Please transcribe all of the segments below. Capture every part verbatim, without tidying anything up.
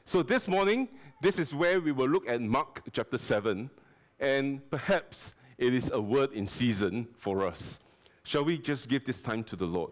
So this morning, this is where we will look at Mark chapter seven, and perhaps it is a word in season for us. Shall we just give this time to the Lord?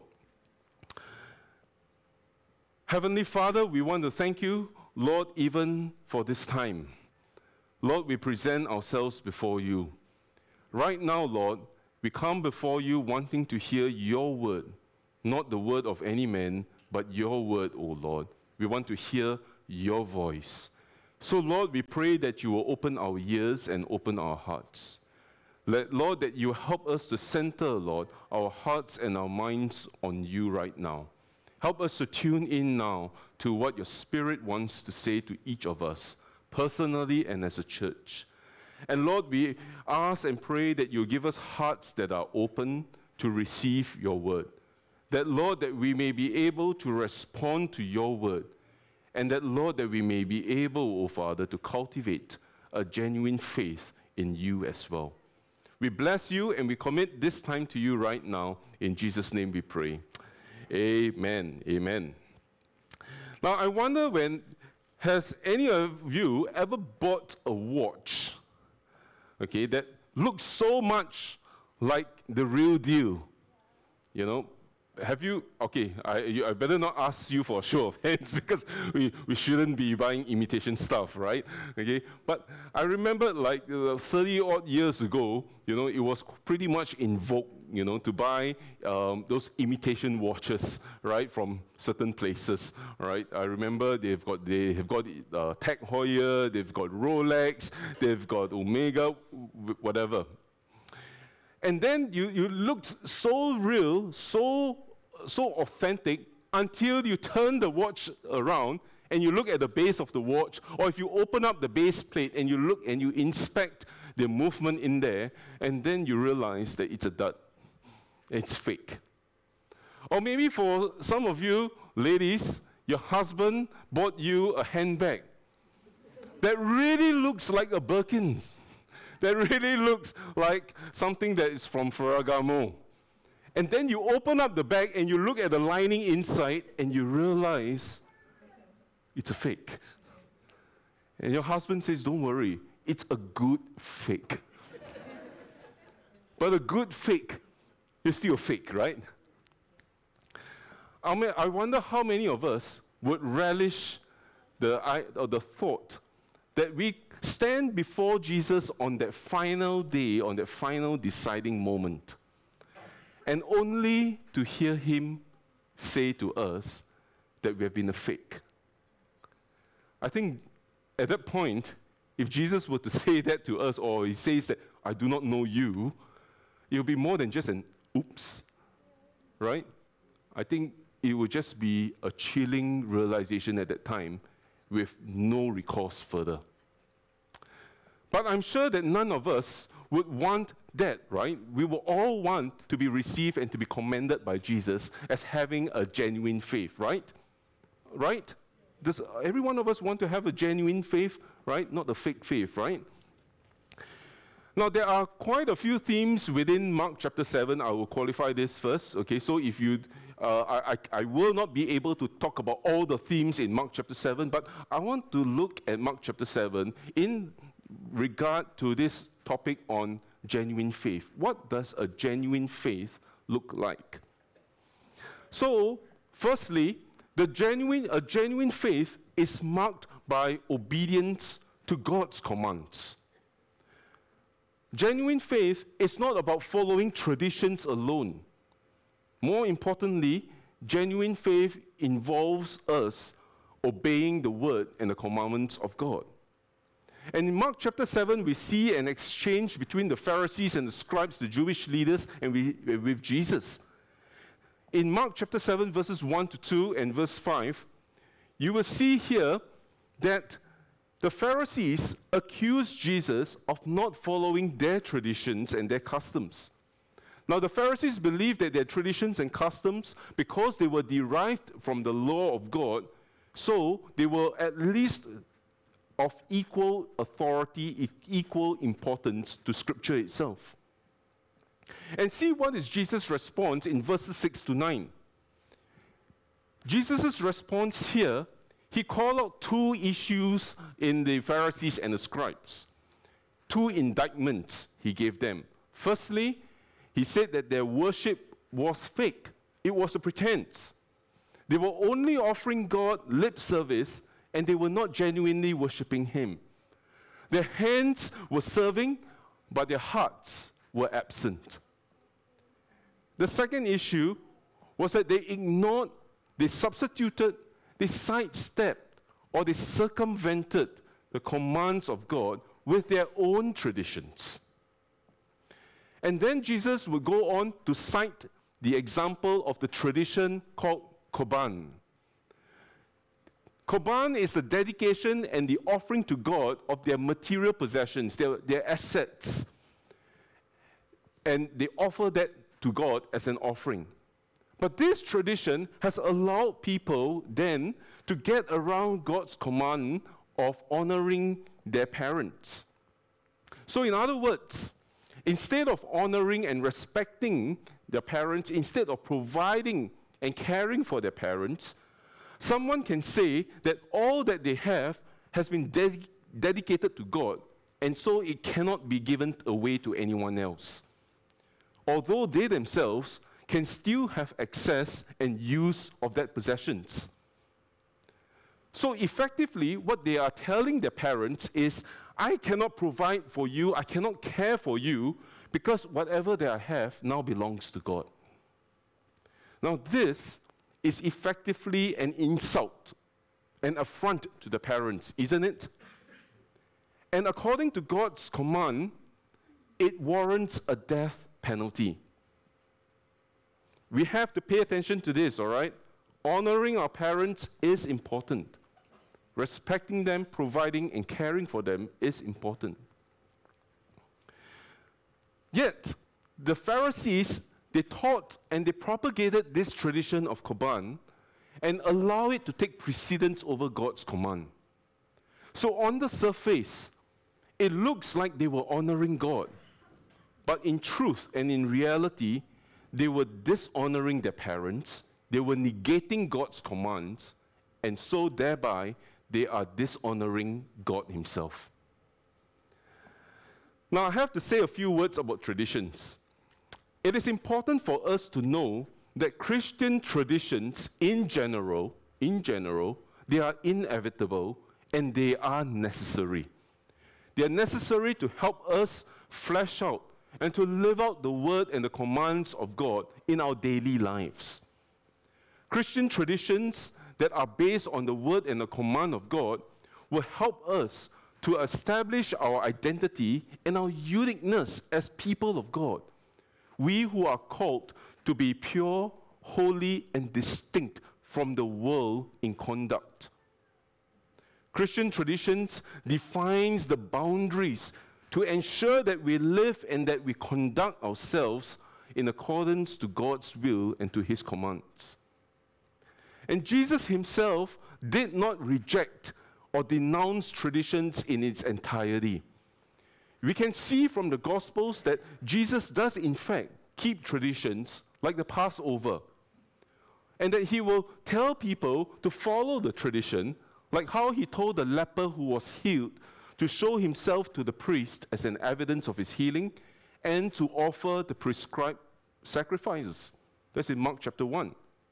Heavenly Father, we want to thank you, Lord, even for this time. Lord, we present ourselves before you. Right now, Lord, we come before you wanting to hear your word, not the word of any man, but your word, O Lord. We want to hear your voice. So, Lord, we pray that you will open our ears and open our hearts. Let, Lord, that you help us to center, Lord, our hearts and our minds on you right now. Help us to tune in now to what your Spirit wants to say to each of us, personally and as a church. And Lord, we ask and pray that you give us hearts that are open to receive your word. That, Lord, that we may be able to respond to your word. And that, Lord, that we may be able, O Father, to cultivate a genuine faith in you as well. We bless you and we commit this time to you right now. In Jesus' name we pray. Amen. Amen. Now, I wonder when, has any of you ever bought a watch, okay, that looks so much like the real deal? You know, have you, okay, I, you, I better not ask you for a show of hands because we, we shouldn't be buying imitation stuff, right? Okay, but I remember like uh, thirty odd years ago, you know, it was pretty much in vogue, you know, to buy um, those imitation watches, right, from certain places, right? I remember they've got, they have got uh, Tag Heuer, they've got Rolex, they've got Omega, whatever. And then you, you looked so real, so, so authentic, until you turn the watch around and you look at the base of the watch, or if you open up the base plate and you look and you inspect the movement in there, and then you realize that it's a dud. It's fake. Or maybe for some of you ladies, your husband bought you a handbag that really looks like a Birkins. That really looks like something that is from Ferragamo. And then you open up the bag and you look at the lining inside and you realize it's a fake. And your husband says, don't worry, it's a good fake. But a good fake is still a fake, right? I mean, I wonder how many of us would relish the, or the thought that we stand before Jesus on that final day, on that final deciding moment, and only to hear him say to us that we have been a fake. I think at that point, if Jesus were to say that to us, or he says that, I do not know you, it will be more than just an oops, right? I think it would just be a chilling realization at that time with no recourse further. But I'm sure that none of us would want that, right? We will all want to be received and to be commended by Jesus as having a genuine faith, right? Right? Does every one of us want to have a genuine faith, right? Not a fake faith, right? Now, there are quite a few themes within Mark chapter seven. I will qualify this first, okay? So if you, uh, I, I, I will not be able to talk about all the themes in Mark chapter seven, but I want to look at Mark chapter seven in regard to this topic on genuine faith. What does a genuine faith look like? So, firstly, the genuine, a genuine faith is marked by obedience to God's commands. Genuine faith is not about following traditions alone. More importantly, genuine faith involves us obeying the word and the commandments of God. And in Mark chapter seven, we see an exchange between the Pharisees and the scribes, the Jewish leaders, and we, with Jesus. In Mark chapter seven, verses one to two and verse five, you will see here that the Pharisees accused Jesus of not following their traditions and their customs. Now, the Pharisees believed that their traditions and customs, because they were derived from the law of God, so they were at least of equal authority, equal importance to Scripture itself. And see what is Jesus' response in verses six to nine. Jesus' response here, he called out two issues in the Pharisees and the scribes. Two indictments he gave them. Firstly, he said that their worship was fake. It was a pretense. They were only offering God lip service, and they were not genuinely worshiping him. Their hands were serving, but their hearts were absent. The second issue was that they ignored, they substituted, they sidestepped, or they circumvented the commands of God with their own traditions. And then Jesus would go on to cite the example of the tradition called Korban. Korban is the dedication and the offering to God of their material possessions, their, their assets. And they offer that to God as an offering. But this tradition has allowed people then to get around God's command of honoring their parents. So in other words, instead of honoring and respecting their parents, instead of providing and caring for their parents, someone can say that all that they have has been ded- dedicated to God, and so it cannot be given away to anyone else, although they themselves can still have access and use of that possessions. So effectively, what they are telling their parents is, I cannot provide for you, I cannot care for you, because whatever that I have now belongs to God. Now this is effectively an insult, an affront to the parents, isn't it? And according to God's command, it warrants a death penalty. We have to pay attention to this, all right? Honoring our parents is important. Respecting them, providing and caring for them is important. Yet, the Pharisees, they taught and they propagated this tradition of Korban and allow it to take precedence over God's command. So on the surface, it looks like they were honoring God. But in truth and in reality, they were dishonoring their parents, they were negating God's commands, and so thereby they are dishonoring God himself. Now I have to say a few words about traditions. It is important for us to know that Christian traditions in general, in general, they are inevitable and they are necessary. They are necessary to help us flesh out and to live out the word and the commands of God in our daily lives. Christian traditions that are based on the word and the command of God will help us to establish our identity and our uniqueness as people of God. We who are called to be pure, holy, and distinct from the world in conduct. Christian traditions defines the boundaries to ensure that we live and that we conduct ourselves in accordance to God's will and to his commands. And Jesus himself did not reject or denounce traditions in its entirety. We can see from the Gospels that Jesus does in fact keep traditions like the Passover, and that he will tell people to follow the tradition, like how he told the leper who was healed to show himself to the priest as an evidence of his healing and to offer the prescribed sacrifices. That's in Mark chapter one.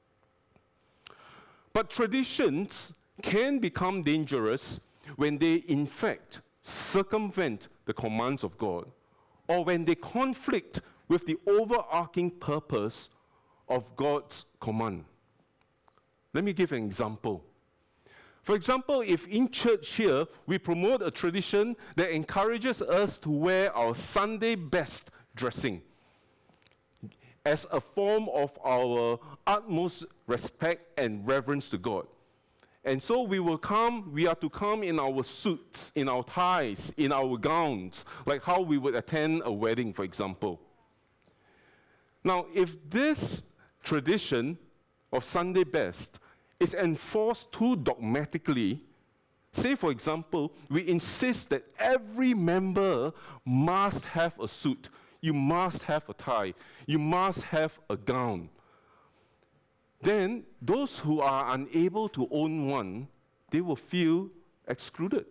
But traditions can become dangerous when they in fact circumvent the commands of God, or when they conflict with the overarching purpose of God's command. Let me give an example. For example, if in church here we promote a tradition that encourages us to wear our Sunday best dressing as a form of our utmost respect and reverence to God. And so we will come, we are to come in our suits, in our ties, in our gowns, like how we would attend a wedding, for example. Now, if this tradition of Sunday best is enforced too dogmatically, say, for example, we insist that every member must have a suit, you must have a tie, you must have a gown, then those who are unable to own one they will feel excluded.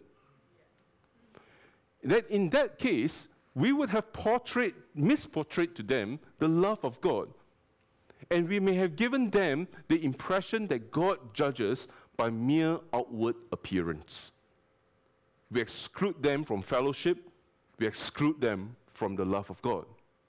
That in that case, we would have portrayed, misportrayed to them the love of God. And we may have given them the impression that God judges by mere outward appearance. We exclude them from fellowship. We exclude them from the love of God.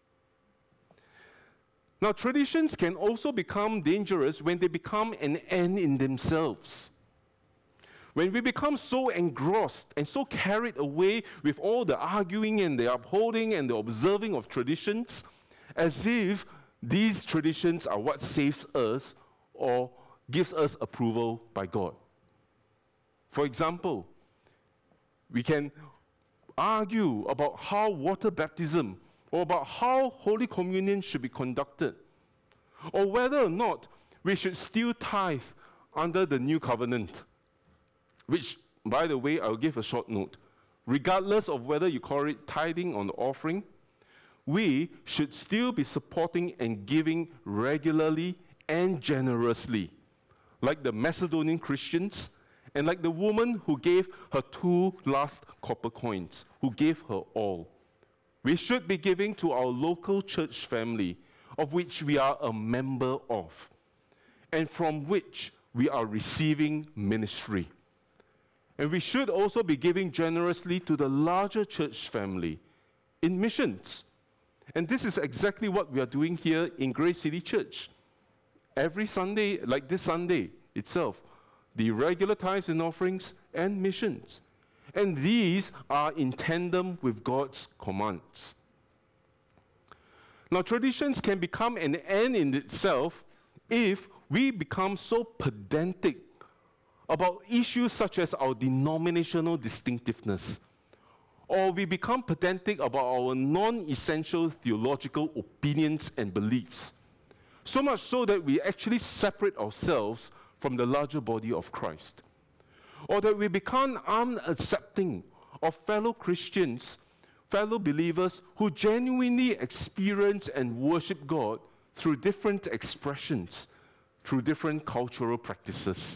Now, traditions can also become dangerous when they become an end in themselves. When we become so engrossed and so carried away with all the arguing and the upholding and the observing of traditions, as if these traditions are what saves us or gives us approval by God. For example, we can argue about how water baptism or about how Holy Communion should be conducted, or whether or not we should still tithe under the new covenant, which, by the way, I'll give a short note. Regardless of whether you call it tithing or the offering, we should still be supporting and giving regularly and generously, like the Macedonian Christians and like the woman who gave her two last copper coins, who gave her all. We should be giving to our local church family, of which we are a member of, and from which we are receiving ministry. And we should also be giving generously to the larger church family in missions. And this is exactly what we are doing here in Grace City Church. Every Sunday, like this Sunday itself, the regular tithes and offerings and missions. And these are in tandem with God's commands. Now, traditions can become an end in itself if we become so pedantic about issues such as our denominational distinctiveness, or we become pedantic about our non-essential theological opinions and beliefs, so much so that we actually separate ourselves from the larger body of Christ, or that we become unaccepting of fellow Christians, fellow believers who genuinely experience and worship God through different expressions, through different cultural practices.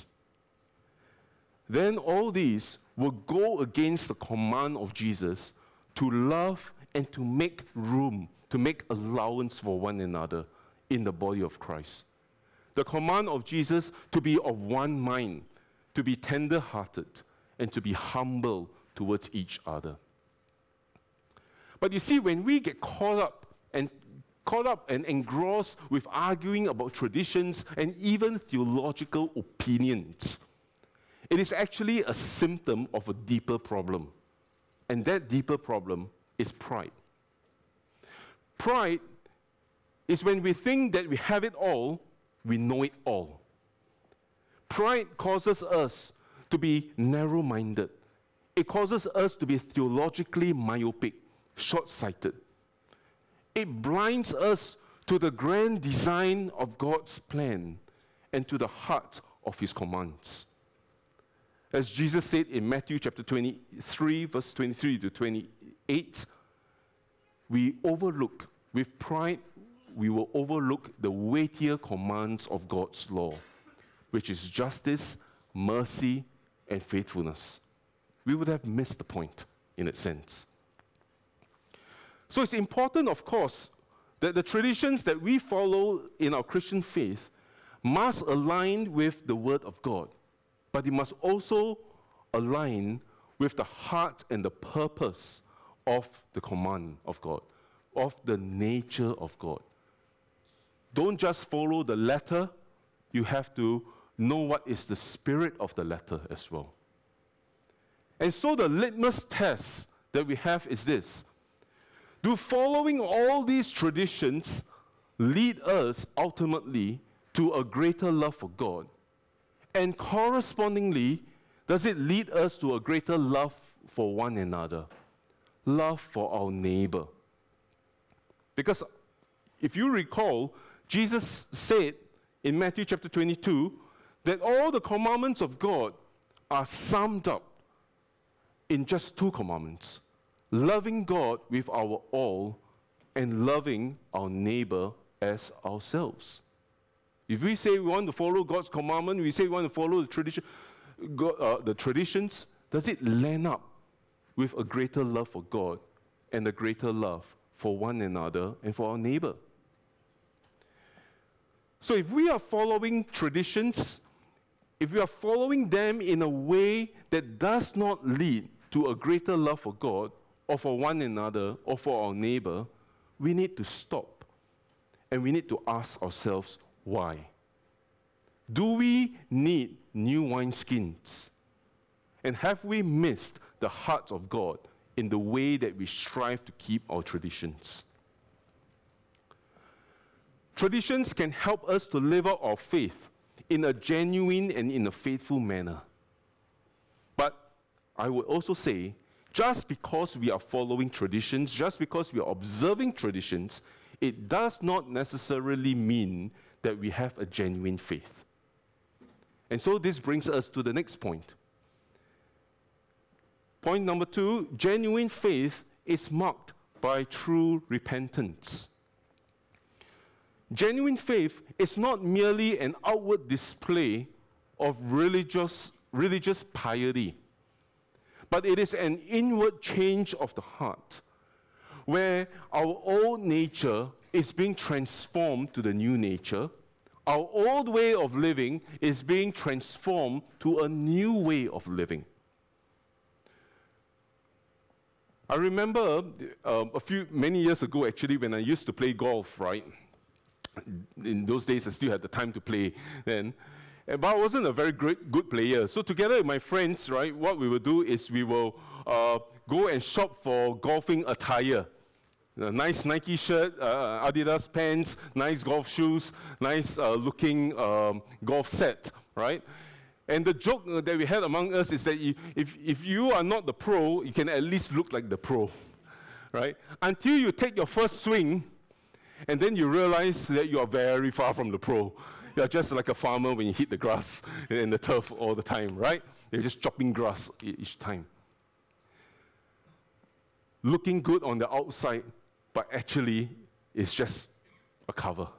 Then all these will go against the command of Jesus to love and to make room, to make allowance for one another in the body of Christ. The command of Jesus to be of one mind, to be tender-hearted, and to be humble towards each other. But you see, when we get caught up and caught up and engrossed with arguing about traditions and even theological opinions, it is actually a symptom of a deeper problem. And that deeper problem is pride. Pride is when we think that we have it all, we know it all. Pride causes us to be narrow-minded. It causes us to be theologically myopic, short-sighted. It blinds us to the grand design of God's plan and to the heart of His commands. As Jesus said in Matthew chapter twenty-three, verse twenty-three to twenty-eight, we overlook, with pride, we will overlook the weightier commands of God's law, which is justice, mercy, and faithfulness. We would have missed the point, in a sense. So it's important, of course, that the traditions that we follow in our Christian faith must align with the Word of God, but it must also align with the heart and the purpose of the command of God, of the nature of God. Don't just follow the letter, you have to know what is the spirit of the letter as well. And so the litmus test that we have is this: do following all these traditions lead us ultimately to a greater love for God? And correspondingly, does it lead us to a greater love for one another? Love for our neighbor. Because if you recall, Jesus said in Matthew chapter twenty-two that all the commandments of God are summed up in just two commandments: loving God with our all and loving our neighbor as ourselves. If we say we want to follow God's commandment, we say we want to follow the tradition, go, uh, the traditions, does it land up with a greater love for God and a greater love for one another and for our neighbor? So if we are following traditions, if we are following them in a way that does not lead to a greater love for God or for one another or for our neighbor, we need to stop and we need to ask ourselves why. Do we need new wineskins? And have we missed the heart of God in the way that we strive to keep our traditions? Traditions can help us to live out our faith in a genuine and in a faithful manner. But I would also say, just because we are following traditions, just because we are observing traditions, it does not necessarily mean that we have a genuine faith. And so this brings us to the next point. Point number two, genuine faith is marked by true repentance. Genuine faith is not merely an outward display of religious, religious piety, but it is an inward change of the heart, where our old nature is being transformed to the new nature. Our old way of living is being transformed to a new way of living. I remember uh, a few, many years ago actually, when I used to play golf, right? In those days, I still had the time to play then. But I wasn't a very great, good player. So together with my friends, right, what we will do is we will uh, go and shop for golfing attire. A nice Nike shirt, uh, Adidas pants, nice golf shoes, nice uh, looking um, golf set, right? And the joke that we had among us is that you, if, if you are not the pro, you can at least look like the pro, right? Until you take your first swing, and then you realize that you are very far from the pro. You're just like a farmer when you hit the grass and the turf all the time, right? You're just chopping grass each time. Looking good on the outside, but actually it's just a cover.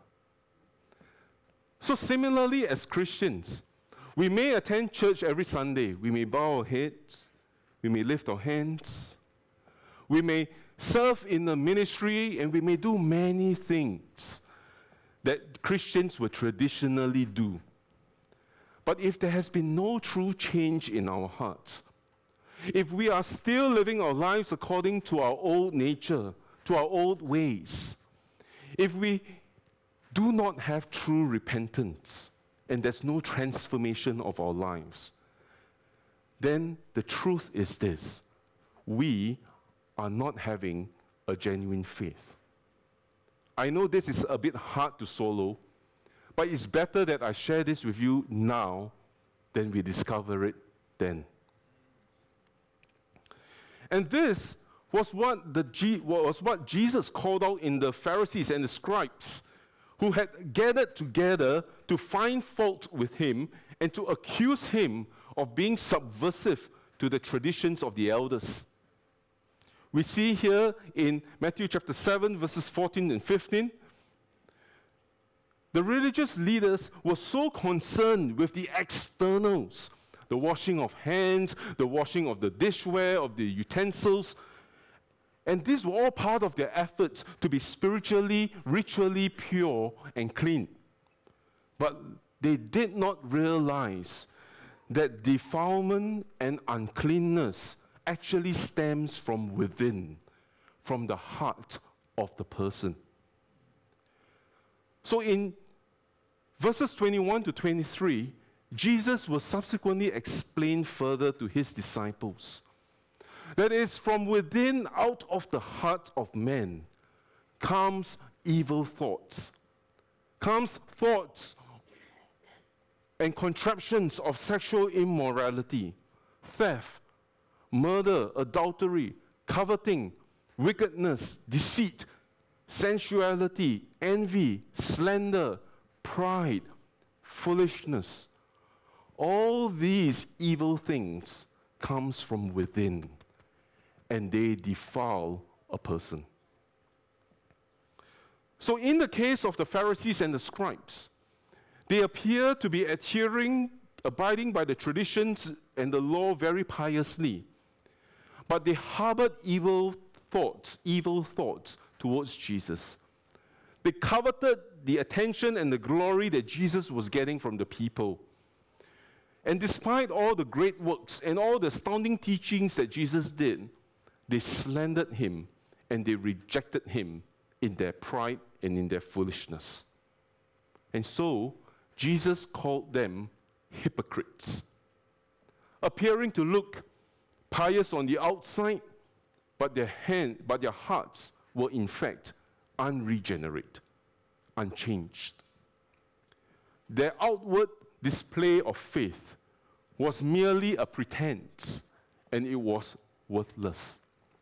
So similarly as Christians, we may attend church every Sunday. We may bow our heads. We may lift our hands. We may serve in the ministry, and we may do many things that Christians would traditionally do. But if there has been no true change in our hearts, if we are still living our lives according to our old nature, to our old ways, if we do not have true repentance, and there's no transformation of our lives, then the truth is this: we are not having a genuine faith. I know this is a bit hard to swallow, but it's better that I share this with you now than we discover it then. And this was what, the G- was what Jesus called out in the Pharisees and the scribes, who had gathered together to find fault with him and to accuse him of being subversive to the traditions of the elders. We see here in Matthew chapter seven, verses fourteen and fifteen, the religious leaders were so concerned with the externals, the washing of hands, the washing of the dishware, of the utensils, and these were all part of their efforts to be spiritually, ritually pure and clean. But they did not realize that defilement and uncleanness actually stems from within, from the heart of the person. So in verses twenty-one to twenty-three, Jesus will subsequently explain further to his disciples that is, from within, out of the heart of man, comes evil thoughts, comes thoughts and contraptions of sexual immorality, theft, murder, adultery, coveting, wickedness, deceit, sensuality, envy, slander, pride, foolishness. All these evil things comes from within, and they defile a person. So in the case of the Pharisees and the scribes, they appear to be adhering abiding by the traditions and the law very piously, but they harbored evil thoughts, evil thoughts towards Jesus. They coveted the attention and the glory that Jesus was getting from the people. And despite all the great works and all the astounding teachings that Jesus did, they slandered him and they rejected him in their pride and in their foolishness. And so, Jesus called them hypocrites, appearing to look pious on the outside, but their hand, but their hearts were in fact unregenerate, unchanged. Their outward display of faith was merely a pretense, and it was worthless.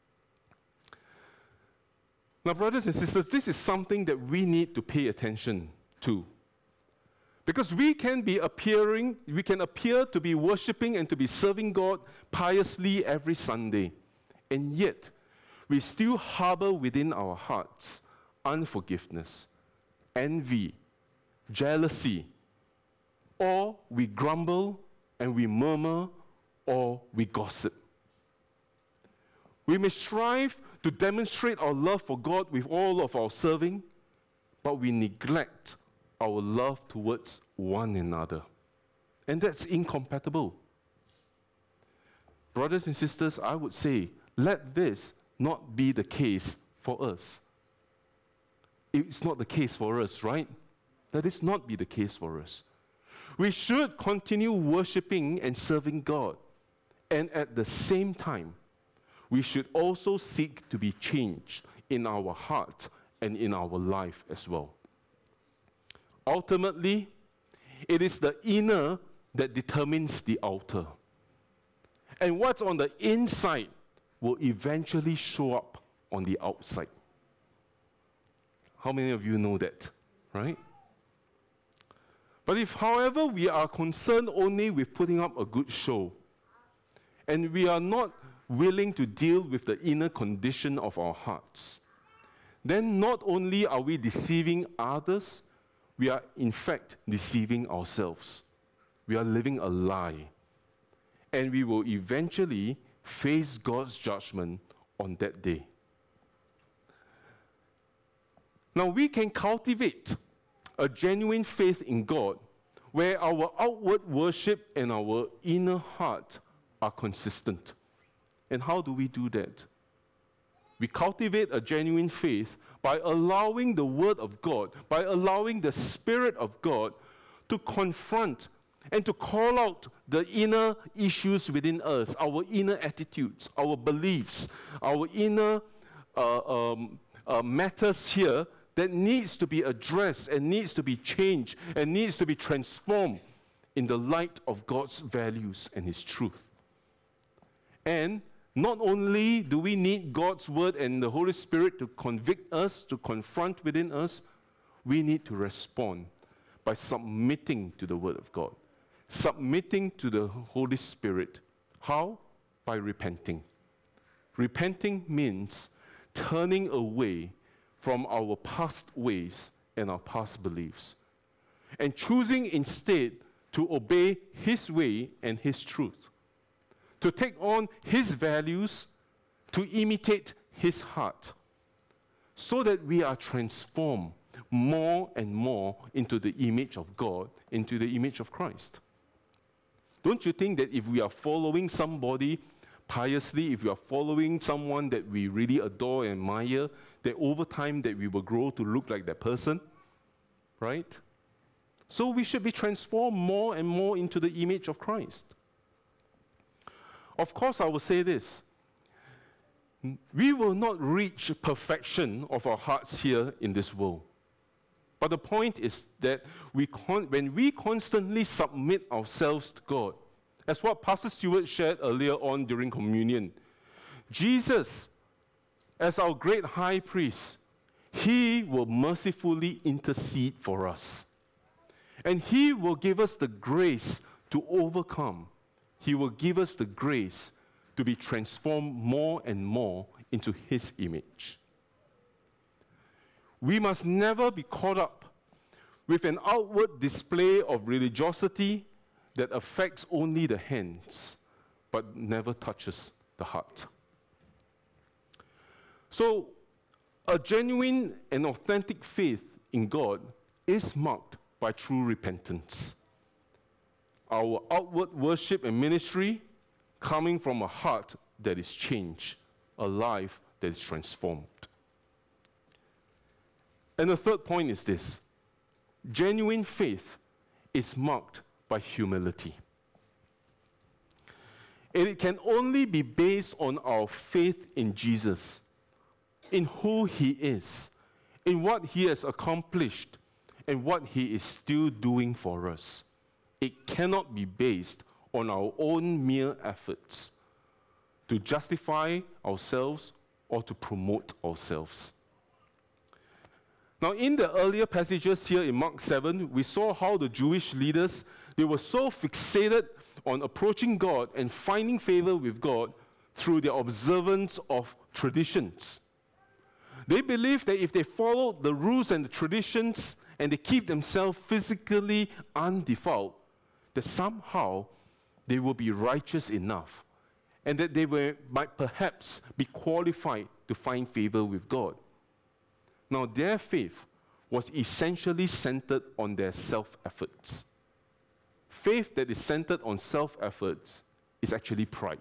Now, brothers and sisters, this is something that we need to pay attention to. Because we can be appearing, we can appear to be worshiping and to be serving God piously every Sunday, and yet we still harbor within our hearts unforgiveness, envy, jealousy, or we grumble and we murmur, or we gossip. We may strive to demonstrate our love for God with all of our serving, but we neglect our love towards one another. And that's incompatible. Brothers and sisters, I would say, let this not be the case for us. It's not the case for us, right? Let this not be the case for us. We should continue worshiping and serving God. And at the same time, we should also seek to be changed in our heart and in our life as well. Ultimately, it is the inner that determines the outer. And what's on the inside will eventually show up on the outside. How many of you know that, right? But if, however, we are concerned only with putting up a good show, and we are not willing to deal with the inner condition of our hearts, then not only are we deceiving others, we are in fact deceiving ourselves. We are living a lie. And we will eventually face God's judgment on that day. Now, we can cultivate a genuine faith in God where our outward worship and our inner heart are consistent. And how do we do that? We cultivate a genuine faith by allowing the Word of God, by allowing the Spirit of God to confront and to call out the inner issues within us, our inner attitudes, our beliefs, our inner uh, um, uh, matters here that needs to be addressed and needs to be changed and needs to be transformed in the light of God's values and His truth. And not only do we need God's Word and the Holy Spirit to convict us, to confront within us, we need to respond by submitting to the Word of God, submitting to the Holy Spirit. How? By repenting. Repenting means turning away from our past ways and our past beliefs, and choosing instead to obey His way and His truth, to take on His values, to imitate His heart, so that we are transformed more and more into the image of God, into the image of Christ. Don't you think that if we are following somebody piously, if we are following someone that we really adore and admire, that over time that we will grow to look like that person, right? So we should be transformed more and more into the image of Christ. Of course, I will say this. We will not reach perfection of our hearts here in this world. But the point is that we con- when we constantly submit ourselves to God, as what Pastor Stewart shared earlier on during communion, Jesus, as our great high priest, He will mercifully intercede for us. And He will give us the grace to overcome. He will give us the grace to be transformed more and more into His image. We must never be caught up with an outward display of religiosity that affects only the hands, but never touches the heart. So, a genuine and authentic faith in God is marked by true repentance. Our outward worship and ministry coming from a heart that is changed, a life that is transformed. And the third point is this: genuine faith is marked by humility. It can only be based on our faith in Jesus, in who he is, in what he has accomplished, and what he is still doing for us. It cannot be based on our own mere efforts to justify ourselves or to promote ourselves. Now, in the earlier passages here in Mark seven, we saw how the Jewish leaders, they were so fixated on approaching God and finding favor with God through their observance of traditions. They believed that if they followed the rules and the traditions and they keep themselves physically undefiled, that somehow they will be righteous enough and that they were, might perhaps be qualified to find favor with God. Now, their faith was essentially centered on their self-efforts. Faith that is centered on self-efforts is actually pride.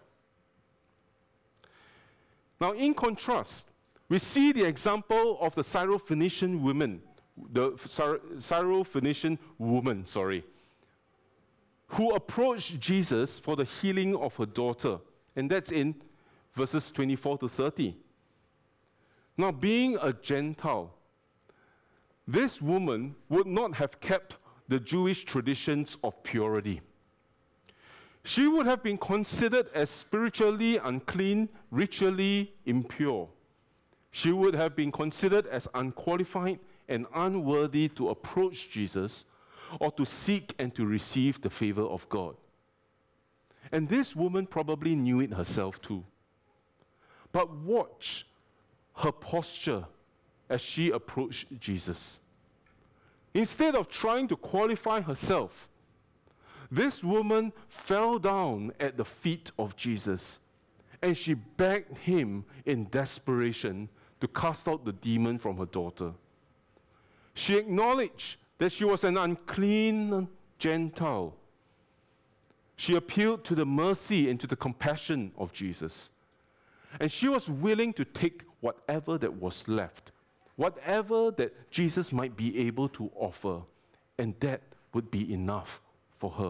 Now, in contrast, we see the example of the Syrophoenician woman, the Syrophoenician woman, sorry, who approached Jesus for the healing of her daughter. And that's in verses twenty-four to thirty. Now, being a Gentile, this woman would not have kept the Jewish traditions of purity. She would have been considered as spiritually unclean, ritually impure. She would have been considered as unqualified and unworthy to approach Jesus or to seek and to receive the favor of God. And this woman probably knew it herself too. But watch her posture as she approached Jesus. Instead of trying to qualify herself, this woman fell down at the feet of Jesus and she begged him in desperation to cast out the demon from her daughter. She acknowledged that she was an unclean Gentile. She appealed to the mercy and to the compassion of Jesus. And she was willing to take whatever that was left, whatever that Jesus might be able to offer, and that would be enough for her.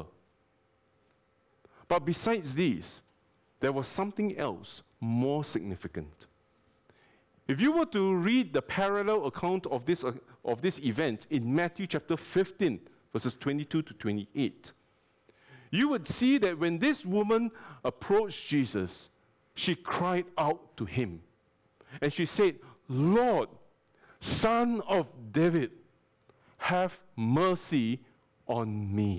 But besides these, there was something else more significant. If you were to read the parallel account of this, uh, of this event in Matthew chapter fifteen, verses twenty-two to twenty-eight, you would see that when this woman approached Jesus, she cried out to him. And she said, "Lord, Son of David, have mercy on me."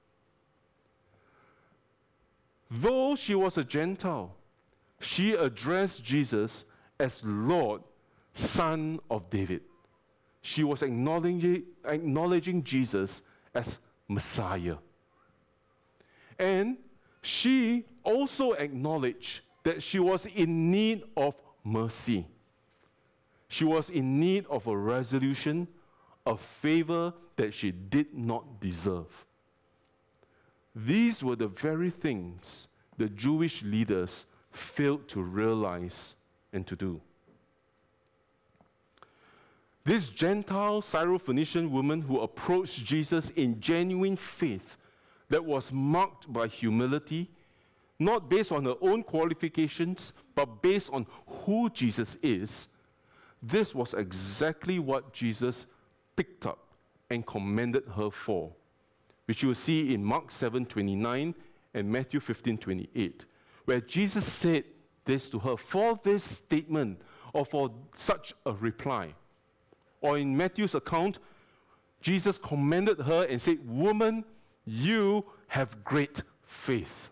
Though she was a Gentile, she addressed Jesus as Lord, Son of David. She was acknowledging, acknowledging Jesus as Messiah. And she also acknowledged that she was in need of mercy. She was in need of a resolution, a favor that she did not deserve. These were the very things the Jewish leaders failed to realize and to do. This Gentile Syrophoenician woman who approached Jesus in genuine faith that was marked by humility, not based on her own qualifications, but based on who Jesus is, this was exactly what Jesus picked up and commended her for, which you will see in Mark seven twenty-nine and Matthew fifteen twenty-eight, where Jesus said this to her for this statement or for such a reply. Or in Matthew's account, Jesus commended her and said, "Woman, you have great faith."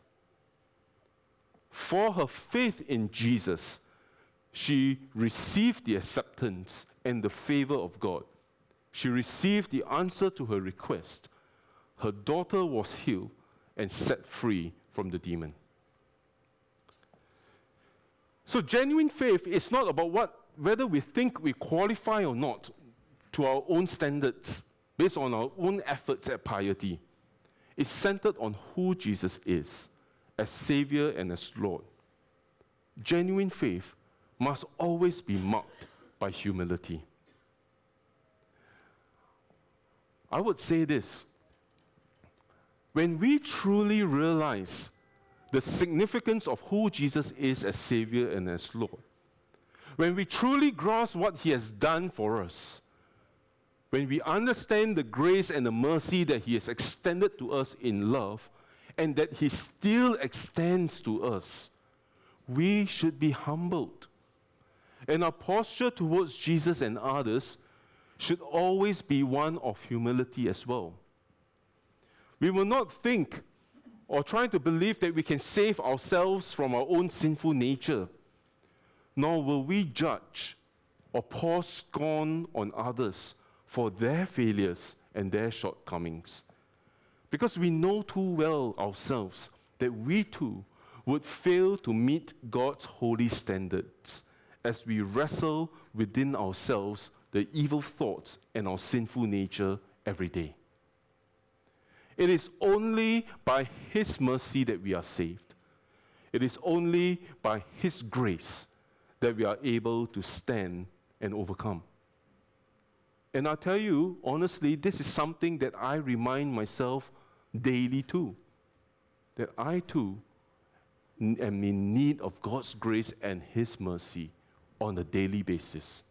For her faith in Jesus, she received the acceptance and the favor of God. She received the answer to her request. Her daughter was healed, and set free from the demon. So genuine faith is not about what whether we think we qualify or not to our own standards, based on our own efforts at piety. It's centered on who Jesus is, as Savior and as Lord. Genuine faith must always be marked by humility. I would say this: when we truly realize the significance of who Jesus is as Savior and as Lord, when we truly grasp what He has done for us, when we understand the grace and the mercy that He has extended to us in love, and that He still extends to us, we should be humbled. And our posture towards Jesus and others should always be one of humility as well. We will not think or try to believe that we can save ourselves from our own sinful nature, nor will we judge or pour scorn on others for their failures and their shortcomings. Because we know too well ourselves that we too would fail to meet God's holy standards as we wrestle within ourselves the evil thoughts and our sinful nature every day. It is only by His mercy that we are saved. It is only by His grace that we are able to stand and overcome. And I tell you, honestly, this is something that I remind myself daily too. That I too am in need of God's grace and His mercy on a daily basis.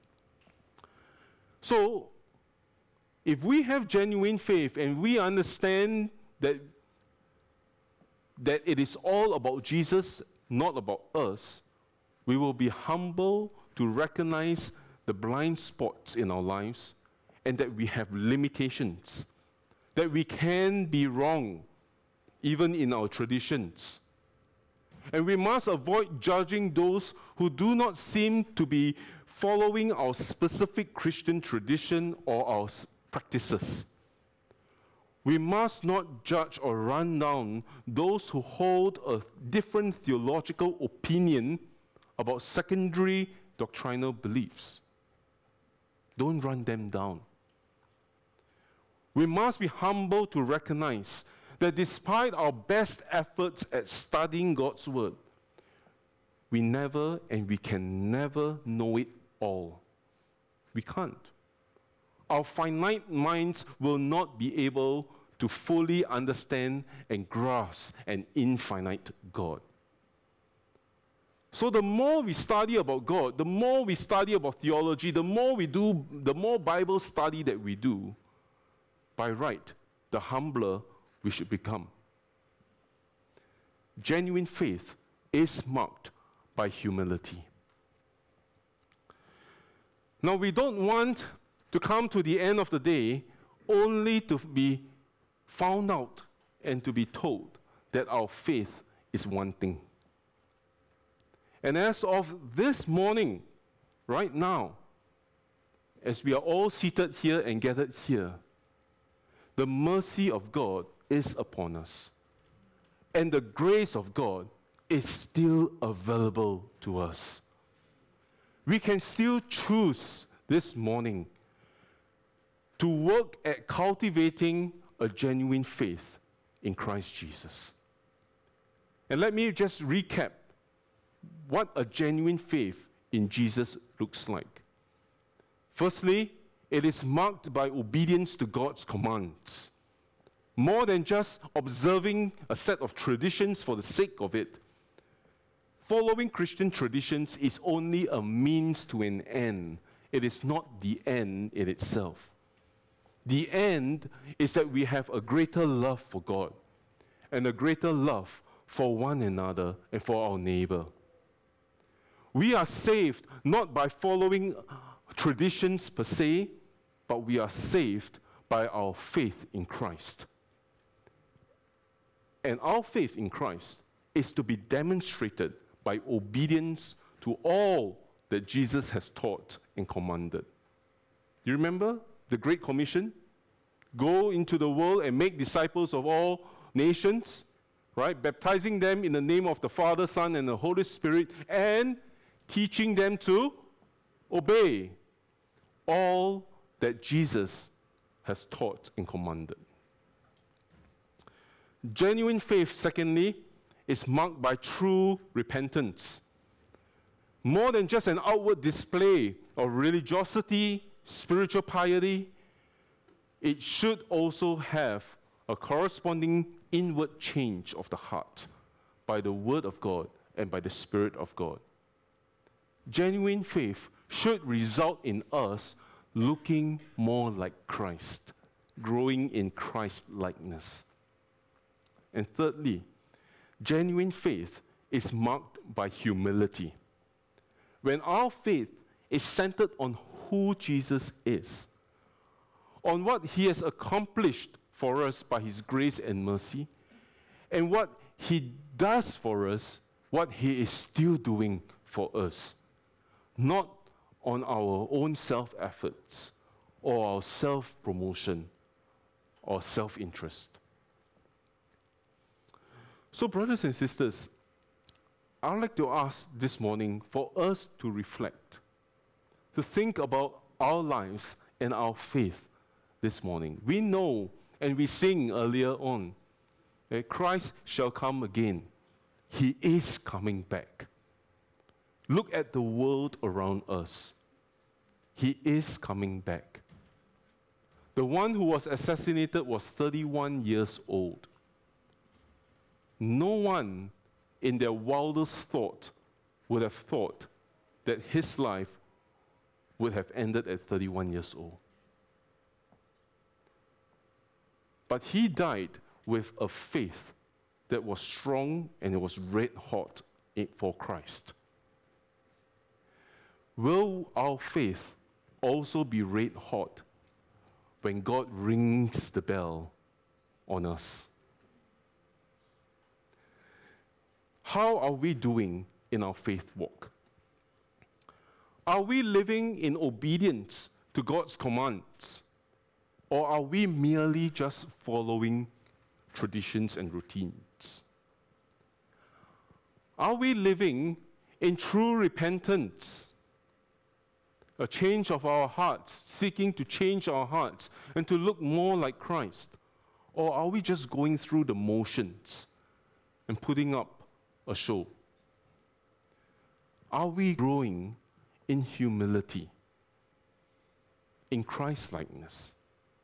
So, if we have genuine faith and we understand that, that it is all about Jesus, not about us, we will be humble to recognize the blind spots in our lives and that we have limitations, that we can be wrong, even in our traditions. And we must avoid judging those who do not seem to be following our specific Christian tradition or our practices. We must not judge or run down those who hold a different theological opinion about secondary doctrinal beliefs. Don't run them down. We must be humble to recognize that despite our best efforts at studying God's Word, we never and we can never know it all. We can't. Our finite minds will not be able to fully understand and grasp an infinite God. So the more we study about God, the more we study about theology, the more we do, the more Bible study that we do, by right, the humbler we should become. Genuine faith is marked by humility. Now, we don't want to come to the end of the day only to be found out and to be told that our faith is wanting. And as of this morning, right now, as we are all seated here and gathered here, the mercy of God is upon us. And the grace of God is still available to us. We can still choose this morning to work at cultivating a genuine faith in Christ Jesus. And let me just recap what a genuine faith in Jesus looks like. Firstly, it is marked by obedience to God's commands. More than just observing a set of traditions for the sake of it, following Christian traditions is only a means to an end. It is not the end in itself. The end is that we have a greater love for God and a greater love for one another and for our neighbor. We are saved not by following traditions per se, but we are saved by our faith in Christ. And our faith in Christ is to be demonstrated by obedience to all that Jesus has taught and commanded. You remember the Great Commission? Go into the world and make disciples of all nations, right? Baptizing them in the name of the Father, Son, and the Holy Spirit, and teaching them to obey all that Jesus has taught and commanded. Genuine faith, secondly, is marked by true repentance. More than just an outward display of religiosity, spiritual piety, it should also have a corresponding inward change of the heart by the Word of God and by the Spirit of God. Genuine faith should result in us looking more like Christ, growing in Christ-likeness. And thirdly, genuine faith is marked by humility. When our faith is centered on who Jesus is, on what he has accomplished for us by his grace and mercy, and what he does for us, what he is still doing for us, not on our own self-efforts or our self-promotion or self-interest. So, brothers and sisters, I'd like to ask this morning for us to reflect, to think about our lives and our faith this morning. We know and we sing earlier on that Christ shall come again. He is coming back. Look at the world around us. He is coming back. The one who was assassinated was thirty-one years old. No one in their wildest thought would have thought that his life would have ended at thirty-one years old. But he died with a faith that was strong and it was red hot for Christ. Will our faith also be red hot when God rings the bell on us? How are we doing in our faith walk? Are we living in obedience to God's commands? Or are we merely just following traditions and routines? Are we living in true repentance? A change of our hearts, seeking to change our hearts and to look more like Christ? Or are we just going through the motions and putting up a show? Are we growing in humility, in Christ-likeness?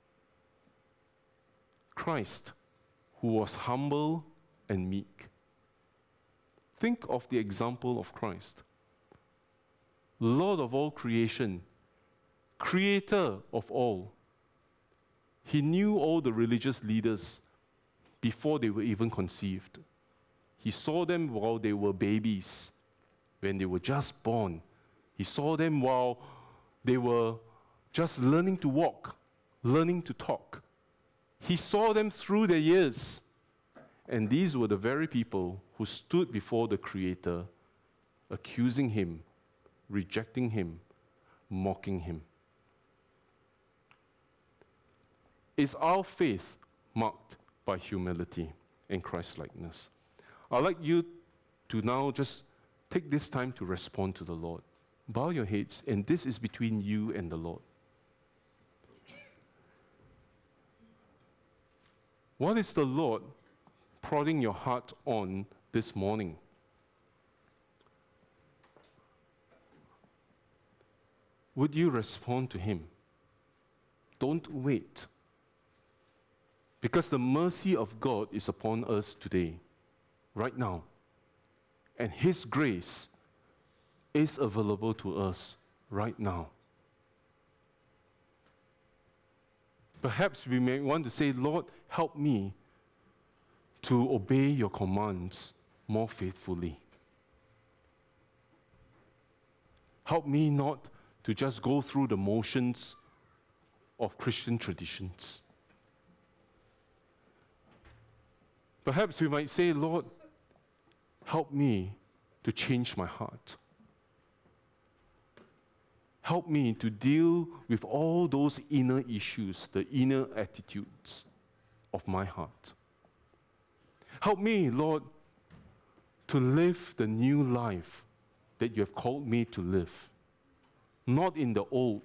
Christ, who was humble and meek. Think of the example of Christ. Lord of all creation, creator of all. He knew all the religious leaders before they were even conceived. He saw them while they were babies, when they were just born. He saw them while they were just learning to walk, learning to talk. He saw them through their years. And these were the very people who stood before the Creator, accusing him, rejecting him, mocking him. Is our faith marked by humility and Christ-likeness? I'd like you to now just take this time to respond to the Lord. Bow your heads, and this is between you and the Lord. What is the Lord prodding your heart on this morning? Would you respond to him? Don't wait. Because the mercy of God is upon us today, right now. And his grace is available to us right now. Perhaps we may want to say, Lord, help me to obey your commands more faithfully. Help me not to just go through the motions of Christian traditions. Perhaps we might say, Lord, help me to change my heart. Help me to deal with all those inner issues, the inner attitudes of my heart. Help me, Lord, to live the new life that you have called me to live, not in the old.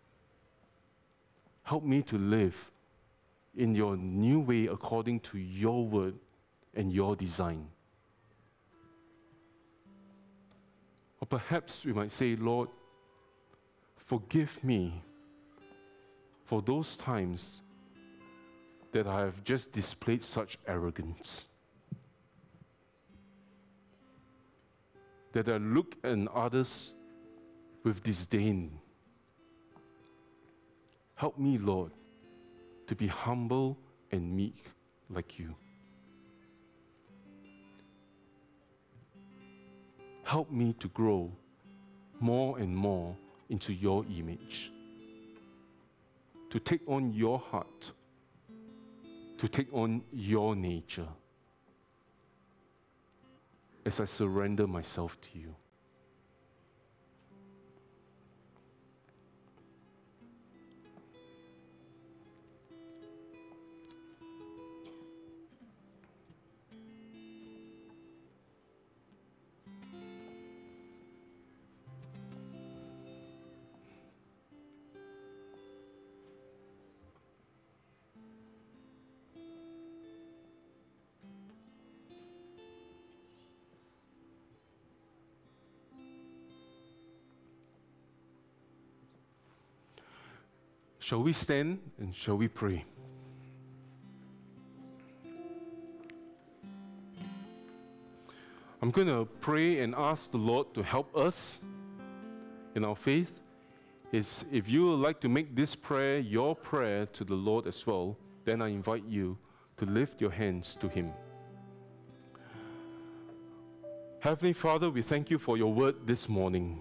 Help me to live in your new way according to your word and your design. Or perhaps we might say, Lord, forgive me for those times that I have just displayed such arrogance, that I look at others with disdain. Help me, Lord, to be humble and meek like you. Help me to grow more and more into your image, to take on your heart, to take on your nature as I surrender myself to you. Shall we stand and shall we pray? I'm going to pray and ask the Lord to help us in our faith. Is if you would like to make this prayer your prayer to the Lord as well, then I invite you to lift your hands to Him. Heavenly Father, we thank you for your word this morning.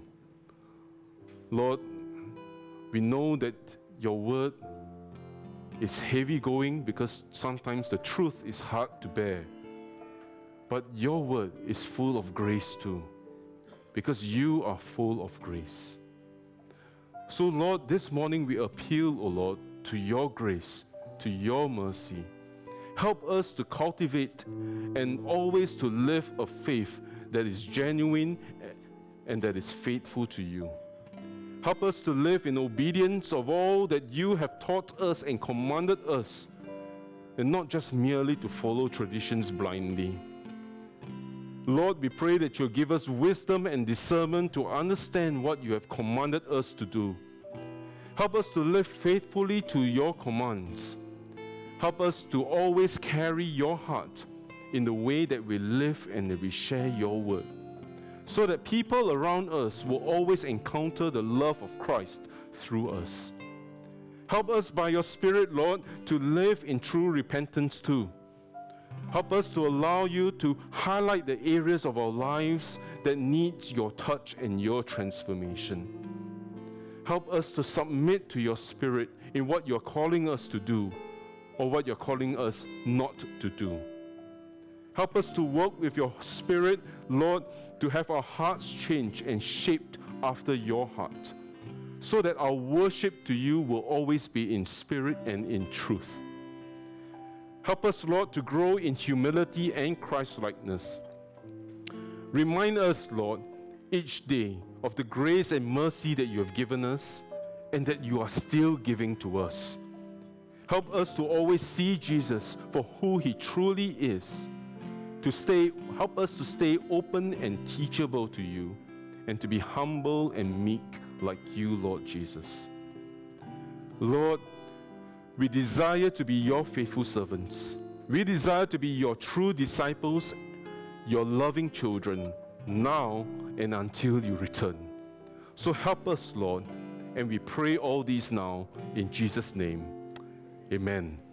Lord, we know that your word is heavy going because sometimes the truth is hard to bear. But your word is full of grace too, because you are full of grace. So Lord, this morning we appeal, O Lord, to your grace, to your mercy. Help us to cultivate and always to live a faith that is genuine and that is faithful to you. Help us to live in obedience of all that you have taught us and commanded us, and not just merely to follow traditions blindly. Lord, we pray that you'll give us wisdom and discernment to understand what you have commanded us to do. Help us to live faithfully to your commands. Help us to always carry your heart in the way that we live and that we share your word, so that people around us will always encounter the love of Christ through us. Help us by your Spirit, Lord, to live in true repentance too. Help us to allow you to highlight the areas of our lives that needs your touch and your transformation. Help us to submit to your Spirit in what you're calling us to do or what you're calling us not to do. Help us to work with your Spirit, Lord, to have our hearts changed and shaped after your heart, so that our worship to you will always be in spirit and in truth. Help us, Lord, to grow in humility and Christ-likeness. Remind us, Lord, each day of the grace and mercy that you have given us and that you are still giving to us. Help us to always see Jesus for who he truly is. To stay, help us to stay open and teachable to you, and to be humble and meek like you, Lord Jesus. Lord, we desire to be your faithful servants. We desire to be your true disciples, your loving children, now and until you return. So help us, Lord, and we pray all these now in Jesus' name. Amen.